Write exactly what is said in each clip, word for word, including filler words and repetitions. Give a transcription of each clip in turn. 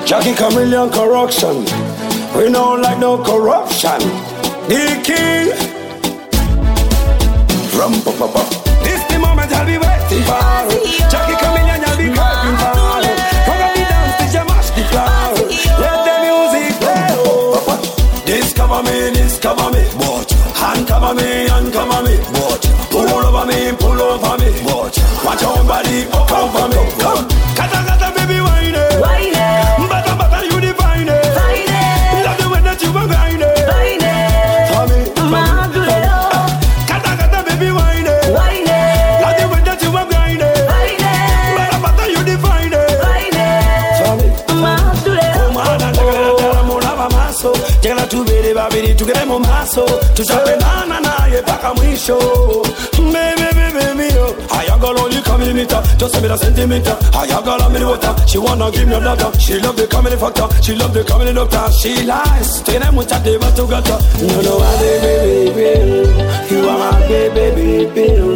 Jackie Chameleon corruption. We don't like no corruption. The king. Rum pa pa pa. This the moment I'll be waiting for. Jackie Chameleon, I'll be crying for. Come on, dance, D J mash the floor. Let the music play. Discover me, discover me. Hand cover me, hand cover me. Pull over me, pull over me. Watch your body, come for me. Come, kata kata baby, wine it, wine it. Bata bata, you define it, define it. Love the way that you are grind it, grind it. For me, for me. Kata kata baby, wine it, wine it. Love the way that you are grind it, grind it. Bata bata, you define it, define it. For me, come on and take it down, mona mamaso. Llega tu bere babiri, tu queremos maso. Tu sabes na na na, ye paka mwisho. Baby, baby, baby, oh. Ayagala, you come in meter. Just send me the centimeter. Ayagala, me the water. She wanna give me a daughter. She love the comedy factor. She love the comedy doctor. She lies. Tiene mucha deba tu gata. No, no, I baby, baby. You are my baby, baby.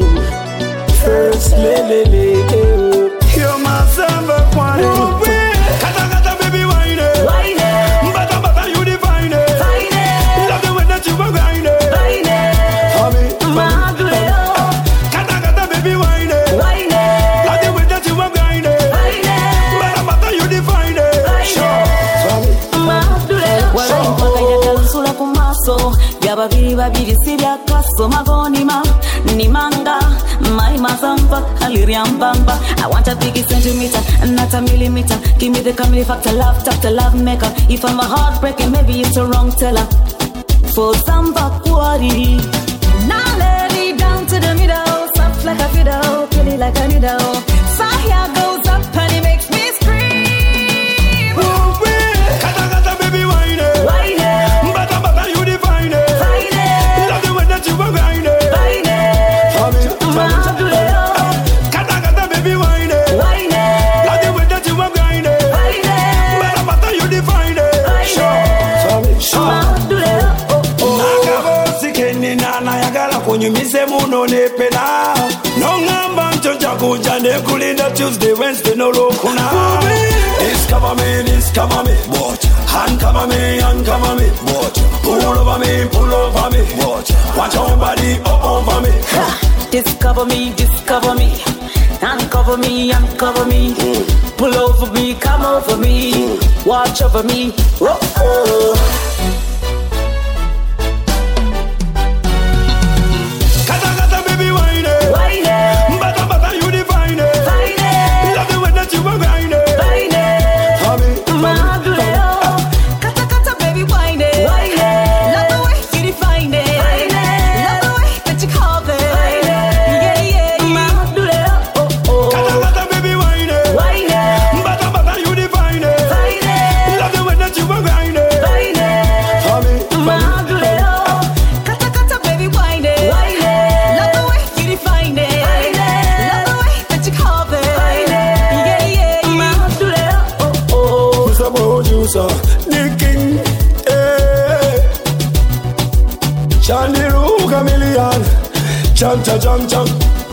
First lady, you're my summer quantity. Kata kata baby, wine it, wine it. Bata bata, you define it, define it. Love the way that you are grind it, grind it. For me, for me. Kata kata baby, wine it, wine it. Love the way that you are grind it, grind it. Bata bata, you define it, sure. For me, wala impaka yakalusula kumaso byababiri babiri sibya kaso magonima ni manga my mazamba aliriambamba. I want a biggie centimeter not a millimeter. Give me the comedy factor, love doctor, love maker. If I'm a heartbreaker, maybe it's a wrong teller. For samba quarry now let it down to the middle, soft like a fiddle, pretty like a needle. Fire goes up and it makes me scream. kata kata baby, wine it, Wine it, bata bata, you define it, find it, love the way that you are grind it. find it. For me, for me. Kata kata baby, wine it, Wine it, love the way that you are grind it. find it, Bata bata, you define it, sure. For me, sure. Nakavosikeni nana yagala kunyumise muno nepena. Nongamba nchonja kuja nekulinda Tuesday, Wednesday no lokuna. Discover me, discover me. Hand cover me, hand cover me. Pull over me, pull over me. Watch your body up over me. discover me, discover me. Uncover me, uncover me. Pull over me, come over me. Watch over me. Oh, oh. Kata kata baby, wine it, Wine it, bata bata, you define it. find it, Love the way that you are grind it. find it. For me, for me. Kata kata baby, wine it, wine it. Love the way you define it, find it. Love the way that you call it, find it. Yeah, yeah, oh, oh. Kata kata baby, wine it, Wine it, bata bata, you define it. find it, Love the way that you are grind it. find it. For me, for me. Kata kata baby, wine it, wine it. Love the way you define it, find it. Love the way that you call it, find it. Yeah, yeah, oh, oh. Who's a producer? The king, eh. Chandy Roo Chameleon, cham cha cham cham.